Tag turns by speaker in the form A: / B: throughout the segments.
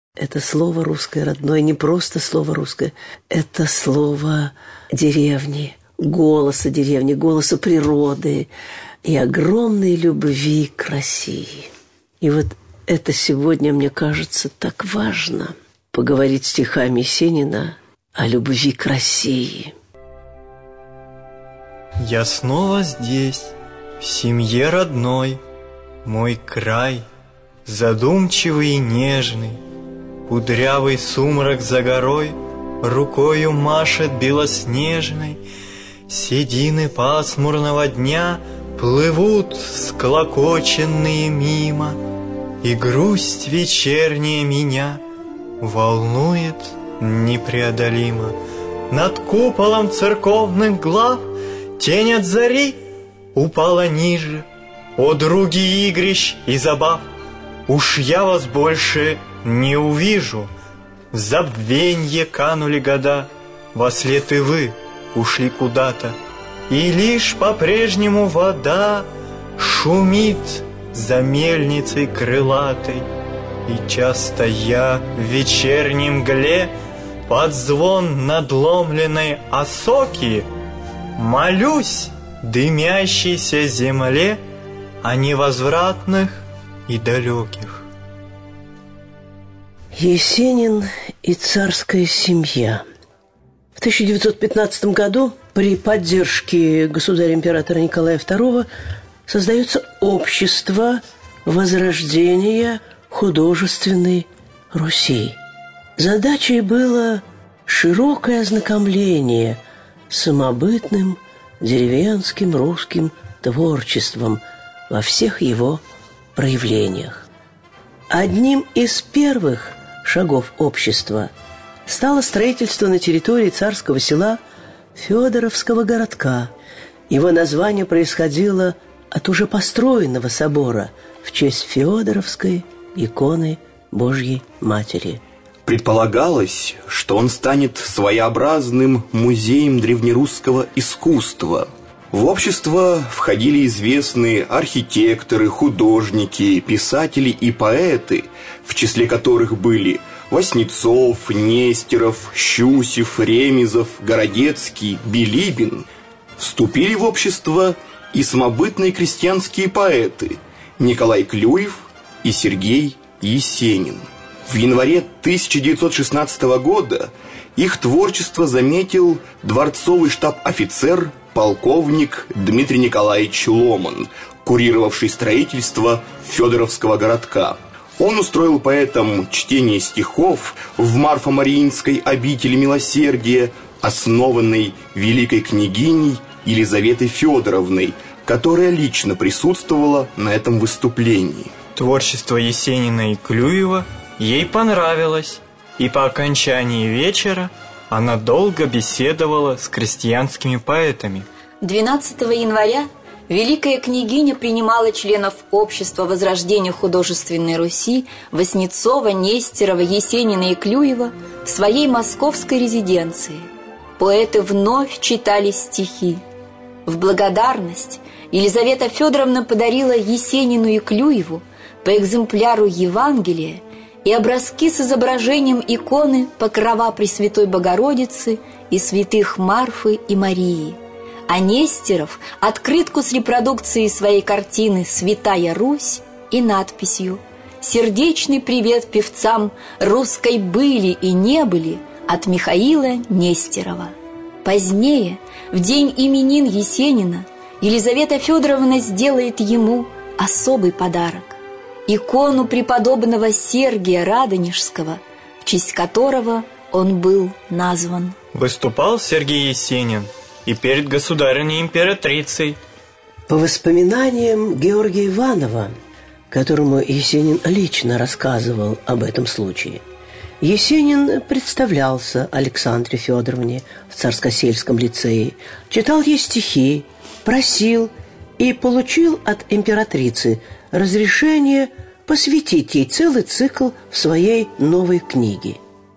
A: Это слово русское родное, не просто слово русское, это слово деревни, голоса природы и огромной любви к России. И вот это сегодня, мне кажется, так важно поговорить стихами Есенина о любви к России.
B: Я снова здесь, в семье родной, мой край, задумчивый и нежный, кудрявый сумрак за горой рукою машет белоснежной. Седины пасмурного дня плывут склокоченные мимо, и грусть вечерняя меня волнует непреодолимо. Над куполом церковных глав тень от зари упала ниже. О, други игрищ и забав, уж я вас больше не увижу. В забвенье канули года, вослед и вы ушли куда-то, и лишь по-прежнему вода шумит за мельницей крылатой. И часто я в вечерней мгле под звон надломленной осоки молюсь дымящейся земле о невозвратных и далеких.
A: Есенин и царская семья. В 1915 году при поддержке государя-императора Николая II создается общество возрождения художественной Руси. Задачей было широкое ознакомление с самобытным деревенским русским творчеством во всех его проявлениях. Одним из первых шагов общества стало строительство на территории царского села Федоровского городка. Его название происходило от уже построенного собора в честь Федоровской иконы Божьей Матери.
C: Предполагалось, что он станет своеобразным музеем древнерусского искусства. В общество входили известные архитекторы, художники, писатели и поэты, в числе которых были Васнецов, Нестеров, Щусев, Ремезов, Городецкий, Билибин. Вступили в общество и самобытные крестьянские поэты Николай Клюев и Сергей Есенин. В январе 1916 года их творчество заметил дворцовый штаб-офицер полковник Дмитрий Николаевич Ломан, курировавший строительство Федоровского городка. Он устроил поэтам чтение стихов в Марфо-Мариинской обители милосердия, основанной великой княгиней Елизаветой Федоровной, которая лично присутствовала на этом выступлении.
B: Творчество Есенина и Клюева ей понравилось, и по окончании вечера она долго беседовала с крестьянскими поэтами.
D: 12 января великая княгиня принимала членов общества возрождения художественной Руси Васнецова, Нестерова, Есенина и Клюева в своей московской резиденции. Поэты вновь читали стихи. В благодарность Елизавета Федоровна подарила Есенину и Клюеву по экземпляру Евангелия и образки с изображением иконы Покрова Пресвятой Богородицы и святых Марфы и Марии, а Нестеров – открытку с репродукцией своей картины «Святая Русь» и надписью «Сердечный привет певцам русской были и не были» от Михаила Нестерова. Позднее, в день именин Есенина, Елизавета Федоровна сделает ему особый подарок – икону преподобного Сергия Радонежского, в честь которого он был назван.
B: Выступал Сергей Есенин и перед государыней-императрицей.
A: По воспоминаниям Георгия Иванова, которому Есенин лично рассказывал об этом случае, Есенин представлялся Александре Федоровне в Царскосельском лицее, читал ей стихи, просил и получил от императрицы разрешение посвятить ей целый цикл в своей новой книге.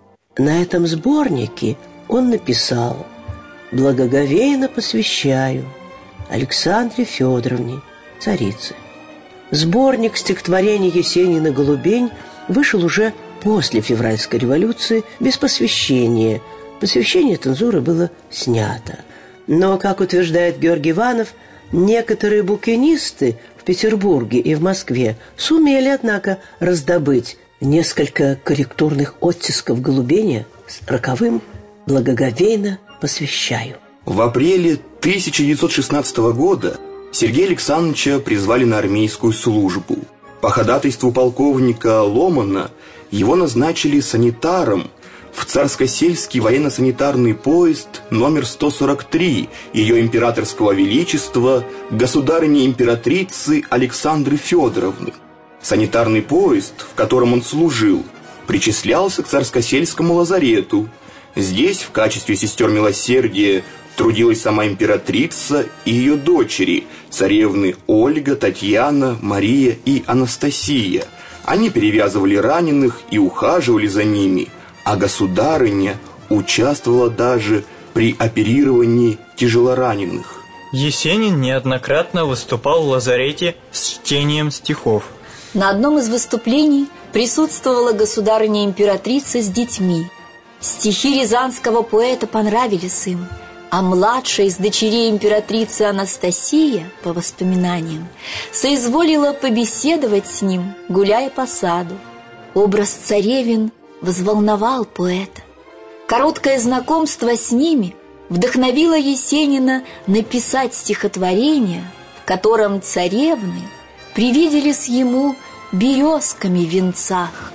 A: На этом сборнике он написал: «Благоговейно посвящаю Александре Федоровне, царице». Сборник стихотворений Есенина «Голубень» вышел уже после февральской революции без посвящения. Посвящение цензуры было снято. Но, как утверждает Георгий Иванов, некоторые букинисты в Петербурге и в Москве сумели, однако, раздобыть несколько корректурных оттисков Голубения с роковым «Благоговейно посвящаю».
C: В апреле 1916 года Сергея Александровича призвали на армейскую службу. По ходатайству полковника Ломана его назначили санитаром в Царско-сельский военно-санитарный поезд номер 143 Ее Императорского Величества государыни-императрицы Александры Федоровны. Санитарный поезд, в котором он служил, причислялся к Царско-сельскому лазарету. Здесь в качестве сестер милосердия трудилась сама императрица и ее дочери, царевны Ольга, Татьяна, Мария и Анастасия. Они перевязывали раненых и ухаживали за ними, а государыня участвовала даже при оперировании тяжелораненых.
B: Есенин неоднократно выступал в лазарете с чтением стихов.
D: На одном из выступлений присутствовала государыня-императрица с детьми. Стихи рязанского поэта понравились им, а младшая из дочерей императрицы Анастасия, по воспоминаниям, соизволила побеседовать с ним, гуляя по саду. Образ царевин взволновал поэта. Короткое знакомство с ними вдохновило Есенина написать стихотворение, в котором царевны привиделись ему березками в венцах.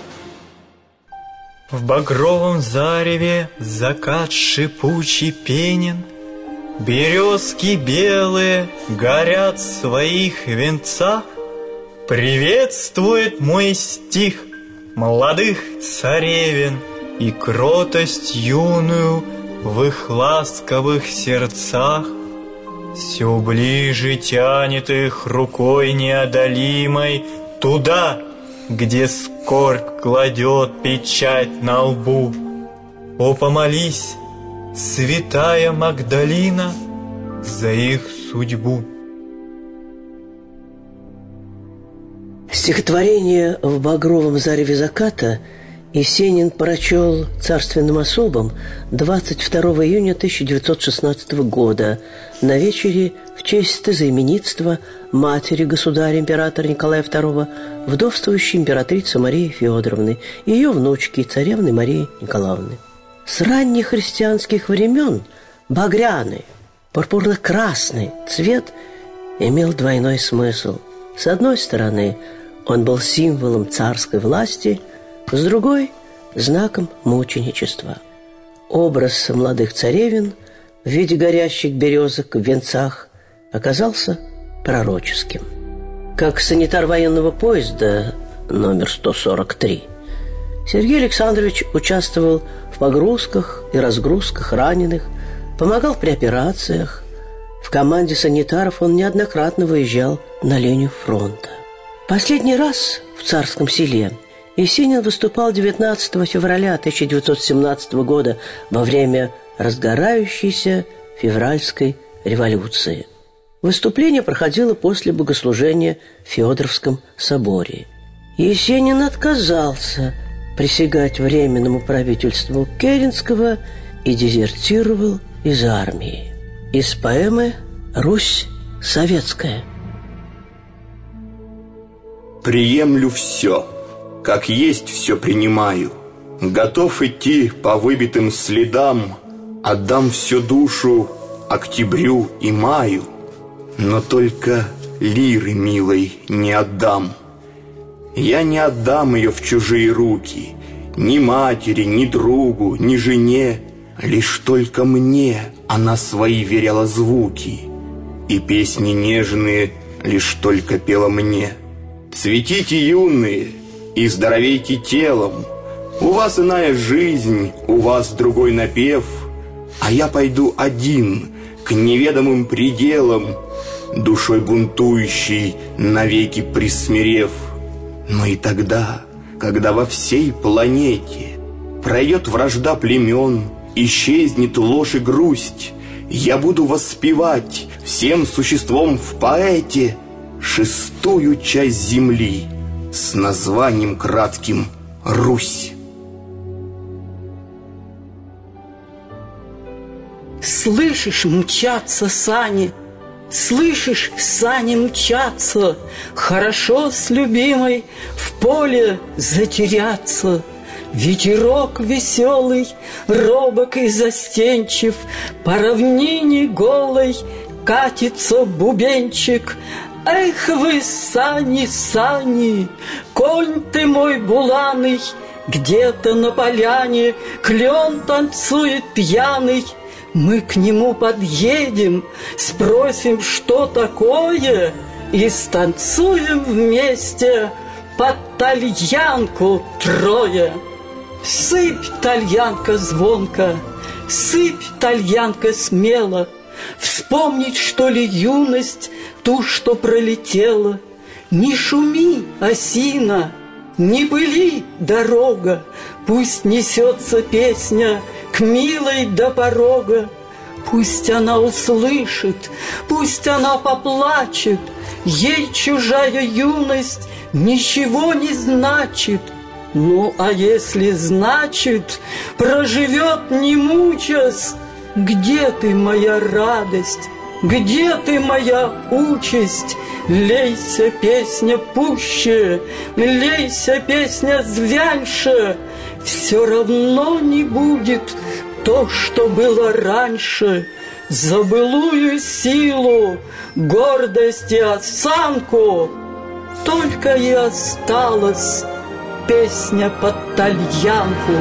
B: В багровом зареве закат шипучий пенен, березки белые горят в своих венцах. Приветствует мой стих молодых царевен и кротость юную в их ласковых сердцах. Все ближе тянет их рукой неодолимой туда, где скорбь кладет печать на лбу. О, помолись, святая Магдалина, за их судьбу.
A: Стихотворение «В багровом зареве заката» Есенин прочел царственным особам 22 июня 1916 года на вечере в честь тезаименитства матери государя-императора Николая II, вдовствующей императрицы Марии Федоровны и ее внучки, царевны Марии Николаевны. С ранних христианских времен багряный, пурпурно-красный цвет имел двойной смысл. С одной стороны, он был символом царской власти, с другой – знаком мученичества. Образ молодых царевен в виде горящих березок в венцах оказался пророческим. Как санитар военного поезда номер 143, Сергей Александрович участвовал в погрузках и разгрузках раненых, помогал при операциях. В команде санитаров он неоднократно выезжал на линию фронта. Последний раз в Царском Селе Есенин выступал 19 февраля 1917 года во время разгорающейся февральской революции. Выступление проходило после богослужения в Феодоровском соборе. Есенин отказался присягать Временному правительству Керенского и дезертировал из армии. Из поэмы «Русь советская».
C: «Приемлю все, как есть все принимаю, готов идти по выбитым следам, отдам всю душу октябрю и маю, но только лиры милой не отдам. Я не отдам ее в чужие руки, ни матери, ни другу, ни жене, лишь только мне она свои веряла звуки, и песни нежные лишь только пела мне. Цветите, юные, и здоровейте телом, у вас иная жизнь, у вас другой напев, а я пойду один к неведомым пределам, душой бунтующей, навеки присмирев. Но и тогда, когда во всей планете пройдет вражда племен, исчезнет ложь и грусть, я буду воспевать всем существом в поэте шестую часть земли с названием кратким «Русь».
E: Слышишь, мчатся сани, слышишь, сани мчатся, хорошо с любимой в поле затеряться. Ветерок веселый, робок и застенчив, по равнине голой катится бубенчик. Эх вы, сани, сани, конь ты мой буланый, где-то на поляне клен танцует пьяный. Мы к нему подъедем, спросим, что такое, и станцуем вместе под тальянку трое. Сыпь, тальянка, звонко, сыпь, тальянка, смело. Вспомнить, что ли, юность, ту, что пролетела. Не шуми, осина, не пыли, дорога, пусть несется песня к милой до порога. Пусть она услышит, пусть она поплачет, ей чужая юность ничего не значит. Ну, а если значит, проживет не мучаясь. Где ты, моя радость? Где ты, моя участь? Лейся, песня, пуще, лейся, песня, звяньше. Все равно не будет то, что было раньше. За былую силу, гордость и осанку только и осталась песня под тальянку.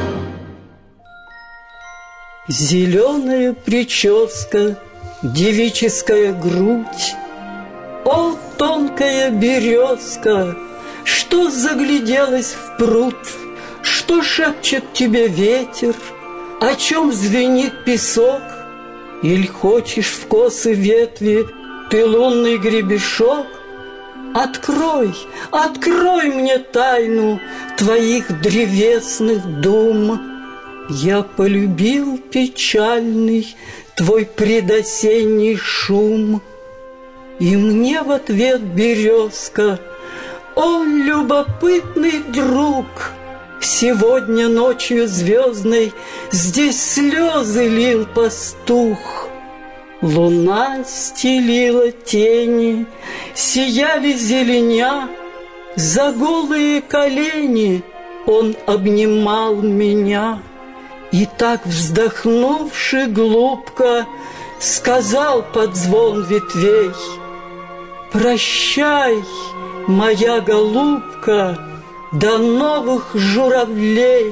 E: Зеленая прическа, девическая грудь. О, тонкая березка, что загляделась в пруд? Что шепчет тебе ветер? О чем звенит песок? Иль хочешь в косы ветви ты лунный гребешок? Открой, открой мне тайну твоих древесных дум. Я полюбил печальный твой предосенний шум. И мне в ответ березка: о, любопытный друг, сегодня ночью звездной здесь слезы лил пастух. Луна стелила тени, сияли зеленя, за голые колени он обнимал меня. И так, вздохнувши глубко, сказал под звон ветвей: прощай, моя голубка, до новых журавлей.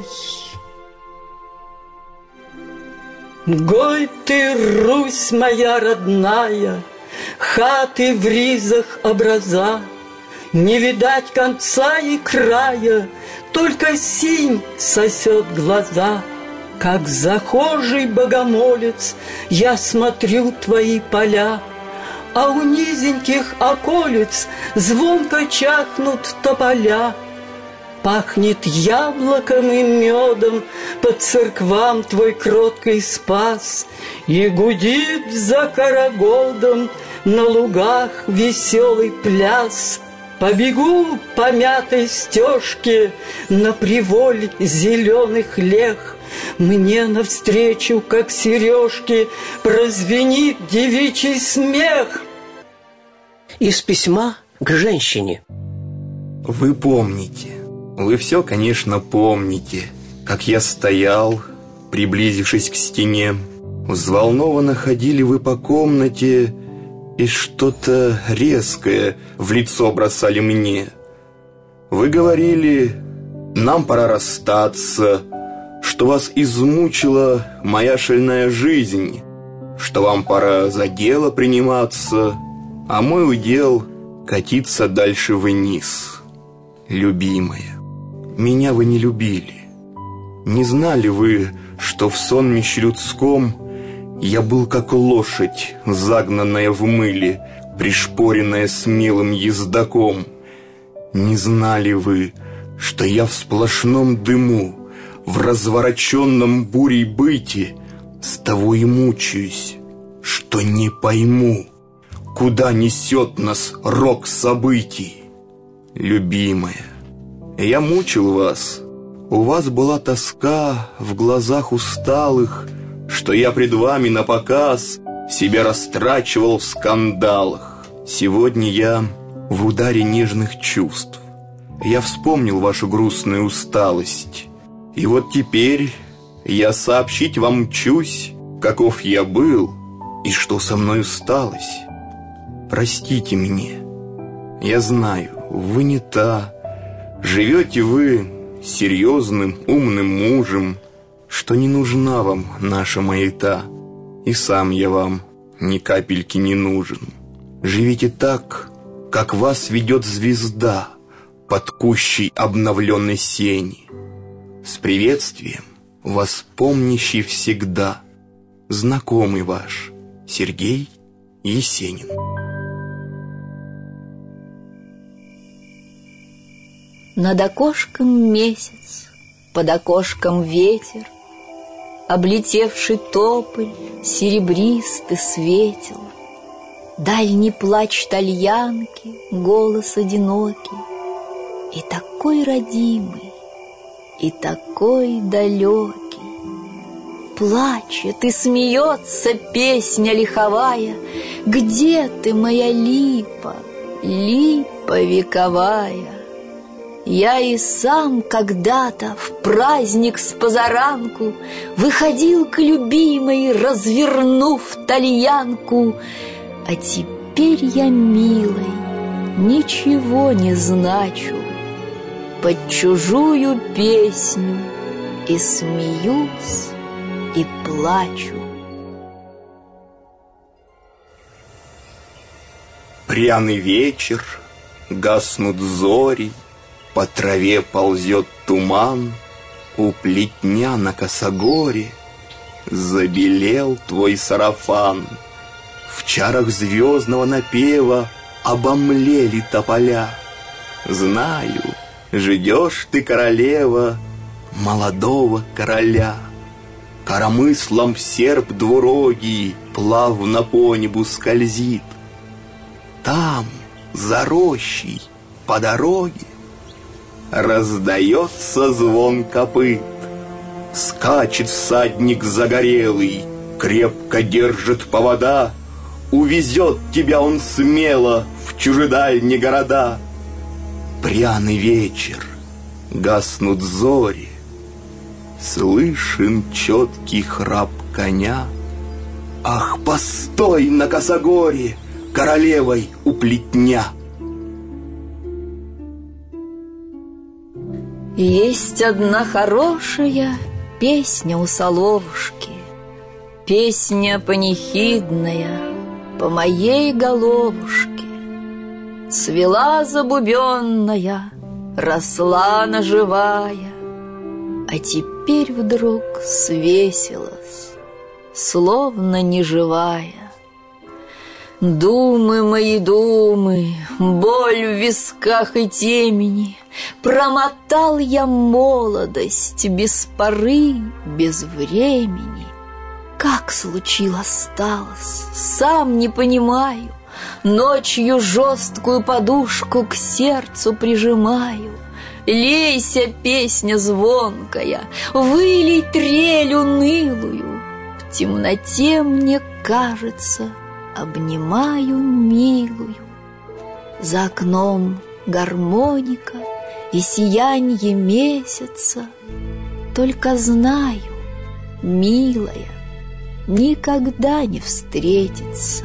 E: Гой ты, Русь моя родная, хаты в ризах образа, не видать конца и края, только синь сосет глаза. Как захожий богомолец я смотрю твои поля, а у низеньких околиц звонко чахнут тополя. Пахнет яблоком и медом по церквам твой кроткий спас, и гудит за карагодом на лугах веселый пляс. Побегу по мятой стежке на приволь зеленых лег, мне навстречу, как сережки, прозвенит девичий смех.
A: Из письма к женщине.
C: Вы помните, вы все, конечно, помните, как я стоял, приблизившись к стене. Взволнованно ходили вы по комнате и что-то резкое в лицо бросали мне. Вы говорили: нам пора расстаться, что вас измучила моя шальная жизнь, что вам пора за дело приниматься, а мой удел катиться дальше вниз. Любимая, меня вы не любили. Не знали вы, что в сонмище людском я был как лошадь, загнанная в мыле, пришпоренная смелым ездаком. Не знали вы, что я в сплошном дыму, в развороченном бурей быте с того и мучаюсь, что не пойму, куда несет нас рок событий. Любимая, я мучил вас, у вас была тоска в глазах усталых, что я пред вами на показ себя растрачивал в скандалах. Сегодня я в ударе нежных чувств. Я вспомнил вашу грустную усталость. И вот теперь я сообщить вам мчусь, каков я был и что со мной сталось. Простите мне, я знаю, вы не та. Живете вы серьезным, умным мужем, что не нужна вам наша маята, и сам я вам ни капельки не нужен. Живите так, как вас ведет звезда под кущей обновленной сени, с приветствием вас помнящий всегда знакомый ваш Сергей Есенин.
D: Над окошком месяц, под окошком ветер, облетевший тополь серебристый светел. Дальний плач тальянки, голос одинокий, и такой родимый, и такой далекий. Плачет и смеется песня лиховая: где ты, моя липа, липа вековая? Я и сам когда-то в праздник с позаранку выходил к любимой, развернув тальянку. А теперь я, милой, ничего не значу, под чужую песню и смеюсь, и плачу.
C: Пряный вечер, гаснут зори, по траве ползет туман, у плетня на косогоре забелел твой сарафан. В чарах звездного напева обомлели тополя. Знаю, ждешь ты, королева, молодого короля. Коромыслом серп двурогий плавно по небу скользит. Там, за рощей, по дороге, раздается звон копыт. Скачет всадник загорелый, крепко держит повода. Увезет тебя он смело в чужедальние города. Пряный вечер, гаснут зори, слышен четкий храп коня. Ах, постой на косогоре, королевой у плетня!
D: Есть одна хорошая песня у соловушки, песня панихидная по моей головушке. Свела забубенная, росла наживая, а теперь вдруг свесилась, словно неживая. Думы мои, думы, боль в висках и темени, промотал я молодость без поры, без времени. Как случилось сталось, сам не понимаю. Ночью жесткую подушку к сердцу прижимаю. Лейся, песня звонкая, вылей трель унылую. В темноте, мне кажется, обнимаю милую. За окном гармоника и сиянье месяца. Только знаю, милая, никогда не встретится.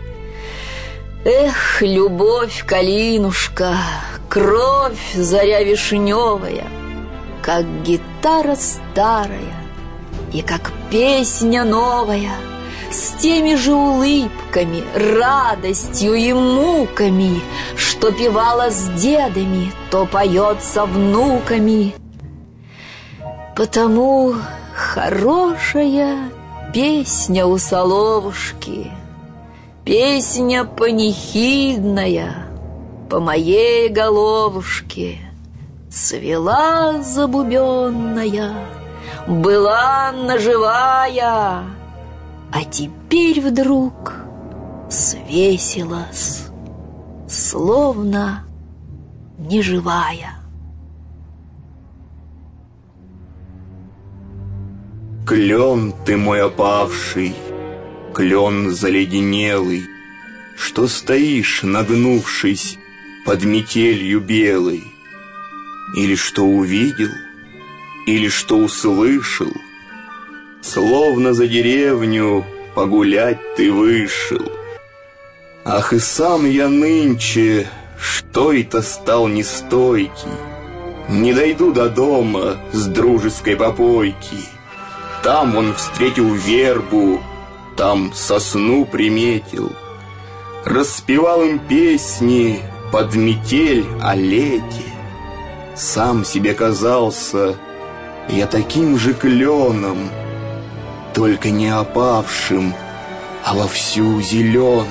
D: Эх, любовь, калинушка, кровь, заря вишневая, как гитара старая и как песня новая, с теми же улыбками, радостью и муками, что певала с дедами, то поется внуками. Потому хорошая песня у соловушки, песня панихидная по моей головушке. Цвела забубенная, была наживая, а теперь вдруг свесилась, словно неживая.
C: Клен ты мой опавший, клен заледенелый, что стоишь, нагнувшись под метелью белой. Или что увидел, или что услышал, словно за деревню погулять ты вышел. Ах, и сам я нынче, что это стал нестойкий, не дойду до дома с дружеской попойки. Там он встретил вербу, там сосну приметил, распевал им песни под метель о лете. Сам себе казался я таким же кленом, только не опавшим, а вовсю зеленым.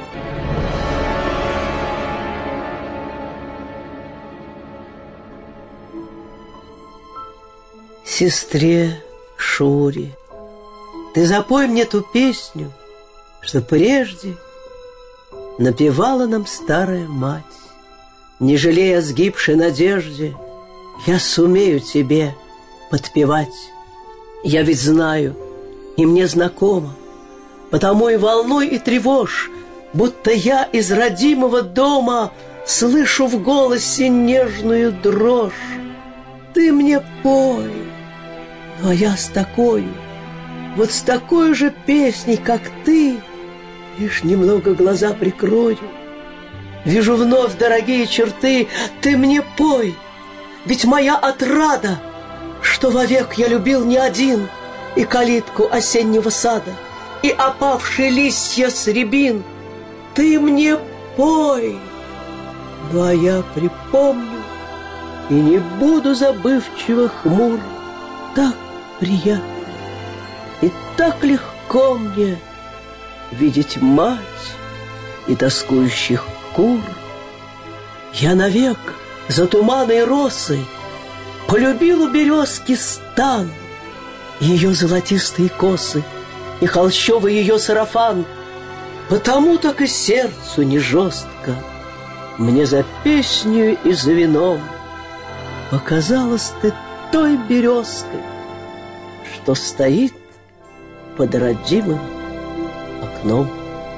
A: Сестре Шуре, ты запой мне ту песню, что прежде напевала нам старая мать. Не жалея сгибшей надежде, я сумею тебе подпевать. Я ведь знаю, и мне знакомо, потому и волной и тревожь, будто я из родимого дома слышу в голосе нежную дрожь. Ты мне пой, ну а я с такой, вот с такой же песней, как ты, лишь немного глаза прикрою. Вижу вновь дорогие черты, ты мне пой, ведь моя отрада, что вовек я любил не один, и калитку осеннего сада, и опавшие листья с рябин. Ты мне пой, ну а я припомню и не буду забывчиво хмур. Так приятно и так легко мне видеть мать и тоскующих кур. Я навек за туманной росой полюбил у березки стан, ее золотистые косы и холщовый ее сарафан. Потому так и сердцу не жестко мне за песню и за вином показалась ты той березкой, что стоит под родимым окном.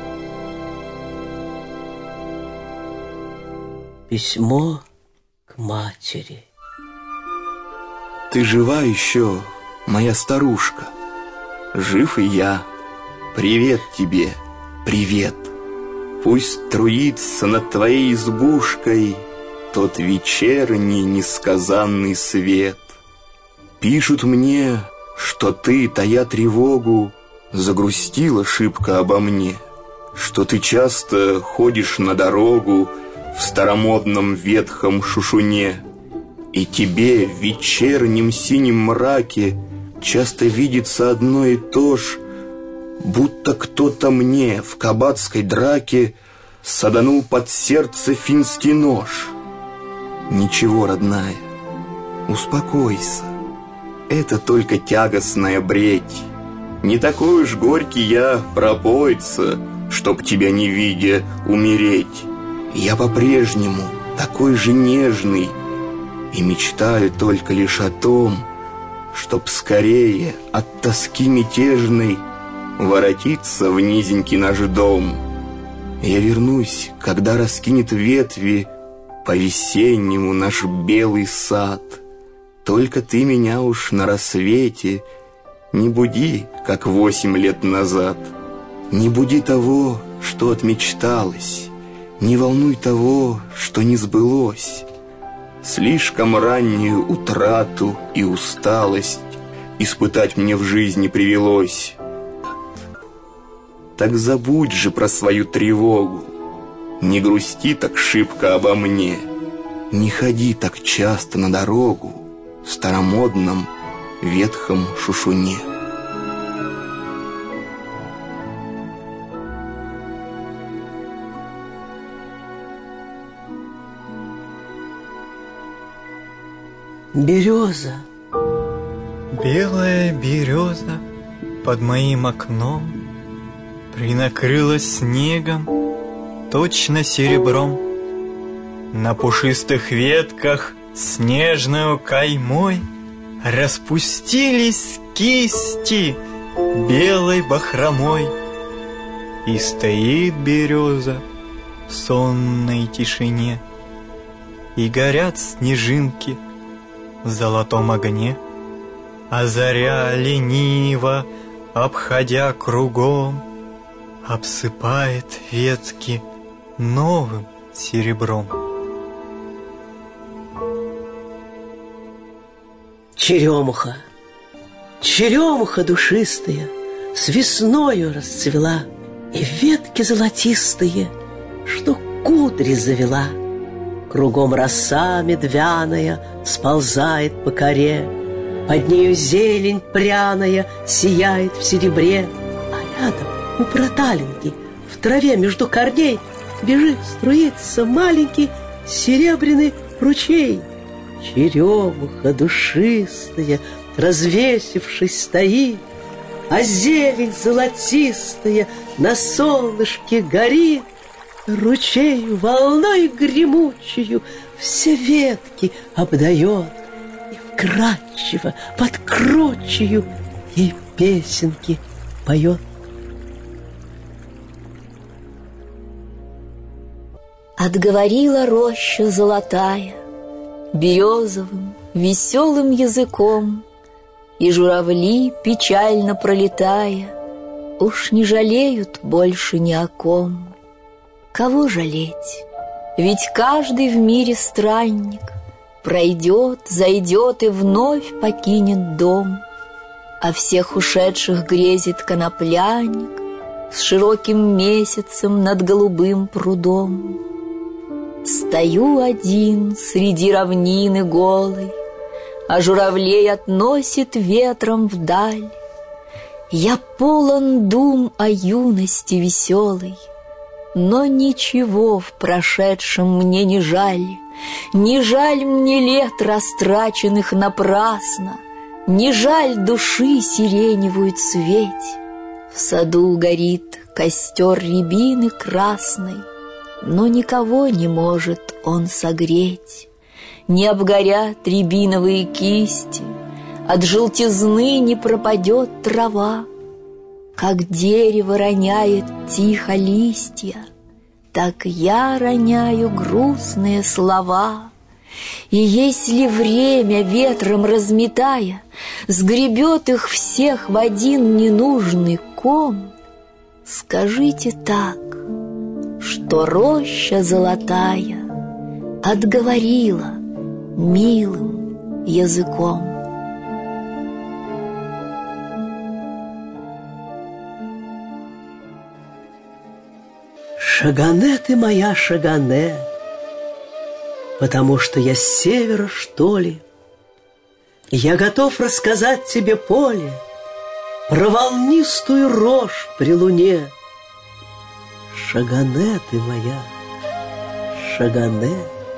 A: Письмо к матери.
C: Ты жива еще, моя старушка? Жив и я. Привет тебе, привет. Пусть струится над твоей избушкой тот вечерний несказанный свет. Пишут мне, что ты, тая тревогу, загрустила шибко обо мне, что ты часто ходишь на дорогу в старомодном ветхом шушуне, и тебе в вечернем синем мраке часто видится одно и то ж, будто кто-то мне в кабацкой драке саданул под сердце финский нож. Ничего, родная, успокойся, это только тягостная бредь. Не такой уж горький я пропоица, чтоб тебя не видя умереть. Я по-прежнему такой же нежный и мечтаю только лишь о том, чтоб скорее от тоски мятежной воротиться в низенький наш дом. Я вернусь, когда раскинет ветви по-весеннему наш белый сад. Только ты меня уж на рассвете не буди, как 8 лет назад. Не буди того, что отмечталось, не волнуй того, что не сбылось. Слишком раннюю утрату и усталость испытать мне в жизни привелось. Так забудь же про свою тревогу, не грусти так шибко обо мне, не ходи так часто на дорогу в старомодном ветхом шушуне.
A: Береза.
B: Белая береза под моим окном принакрылась снегом, точно серебром. На пушистых ветках снежную каймой распустились кисти белой бахромой, и стоит береза в сонной тишине, и горят снежинки в золотом огне, а заря лениво, обходя кругом, обсыпает ветки новым серебром.
A: Черемуха, черемуха душистая, с весною расцвела, и ветки золотистые, что кудри завела. Кругом роса медвяная сползает по коре, под нею зелень пряная сияет в серебре, а рядом у проталинки в траве между корней бежит, струится маленький серебряный ручей. Черемуха душистая, развесившись, стоит, а зелень золотистая на солнышке горит. Ручей волной гремучую все ветки обдает, и вкрадчиво под кручею ей песенки поет.
D: Отговорила роща золотая березовым веселым языком, и журавли, печально пролетая, уж не жалеют больше ни о ком. Кого жалеть? Ведь каждый в мире странник пройдет, зайдет и вновь покинет дом, а всех ушедших грезит конопляник с широким месяцем над голубым прудом. Стою один среди равнины голой, а журавлей относит ветром вдаль. Я полон дум о юности веселой, но ничего в прошедшем мне не жаль. Не жаль мне лет, растраченных напрасно, не жаль души сиреневую цветь. В саду горит костер рябины красной, но никого не может он согреть. Не обгорят рябиновые кисти, от желтизны не пропадет трава. Как дерево роняет тихо листья, так я роняю грустные слова. И если время, ветром разметая, сгребет их всех в один ненужный ком, скажите так, что роща золотая отговорила милым языком.
A: Шагане ты моя, Шагане, потому что я с севера, что ли. Я готов рассказать тебе, поле, про волнистую рожь при луне. Шагане ты моя, Шагане,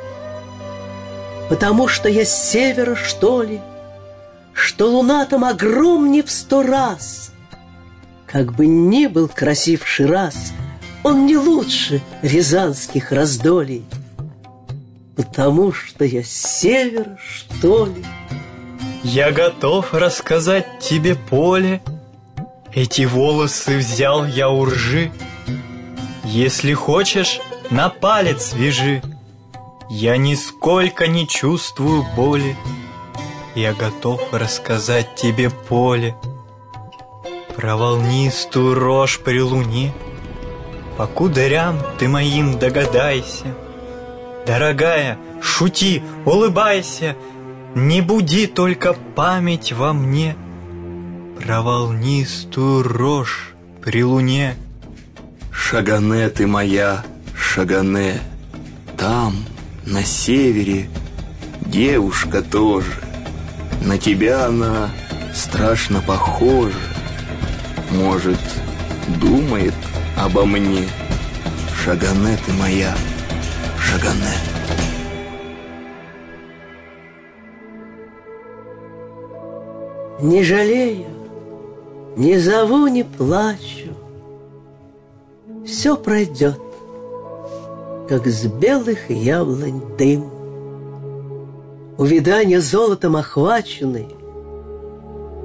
A: потому что я с севера, что ли, что луна там огромнее в 100 раз. Как бы ни был красив Шираз, он не лучше рязанских раздолий, потому что я с севера, что ли.
B: Я готов рассказать тебе, поле, эти волосы взял я у ржи. Если хочешь, на палец вяжи, я нисколько не чувствую боли. Я готов рассказать тебе, поле, про волнистую рожь при луне. По кудрям ты моим догадайся, дорогая, шути, улыбайся, не буди только память во мне про волнистую рожь при луне.
C: Шагане ты моя, Шагане, там, на севере, девушка тоже. На тебя она страшно похожа. Может, думает обо мне. Шагане ты моя, Шагане.
A: Не жалею, не зову, не плачу, все пройдет, как с белых яблонь дым. Увядание золотом охваченный,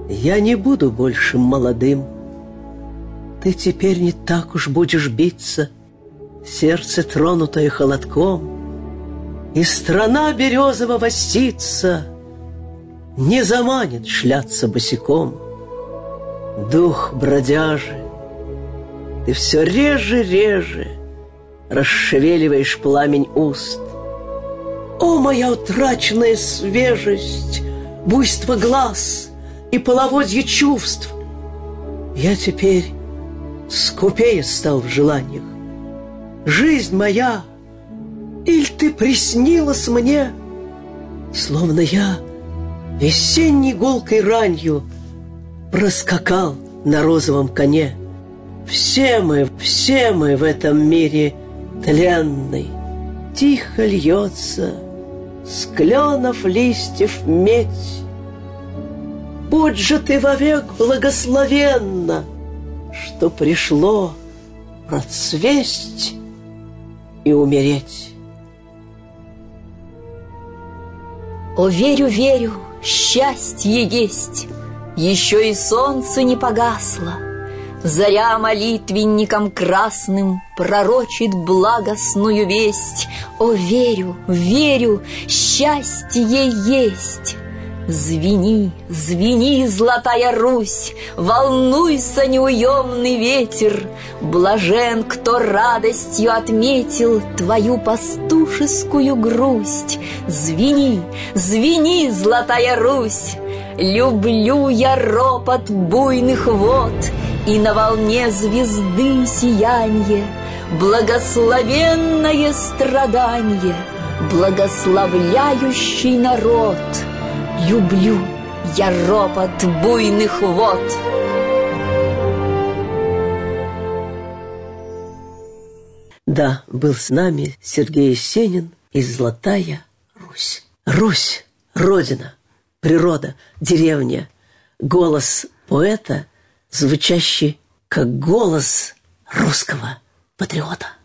A: Я не буду больше молодым. Ты теперь не так уж будешь биться, сердце тронутое холодком, и страна березового ситца не заманит шляться босиком. Дух бродяжи, ты все реже расшевеливаешь пламень уст. О, моя утраченная свежесть, буйство глаз и половодье чувств! Я теперь скупее стал в желаниях. Жизнь моя, иль ты приснилась мне, словно я весенней гулкой ранью проскакал на розовом коне. Все мы в этом мире тленный. Тихо льется с кленов листьев медь. Будь же ты вовек благословенна, что пришло процвесть и умереть.
D: О, верю, верю, счастье есть, еще и солнце не погасло. Заря молитвенником красным пророчит благостную весть. О, верю, верю, счастье есть. Звени, звени, золотая Русь, волнуйся, неуемный ветер. Блажен, кто радостью отметил твою пастушескую грусть. Звени, звени, золотая Русь, люблю я ропот буйных вод и на волне звезды сиянье, благословенное страдание, благословляющий народ. Люблю я ропот буйных вод.
A: Да, был с нами Сергей Есенин и «Золотая Русь». Русь, родина, природа, деревня, голос поэта, звучащий как голос русского патриота.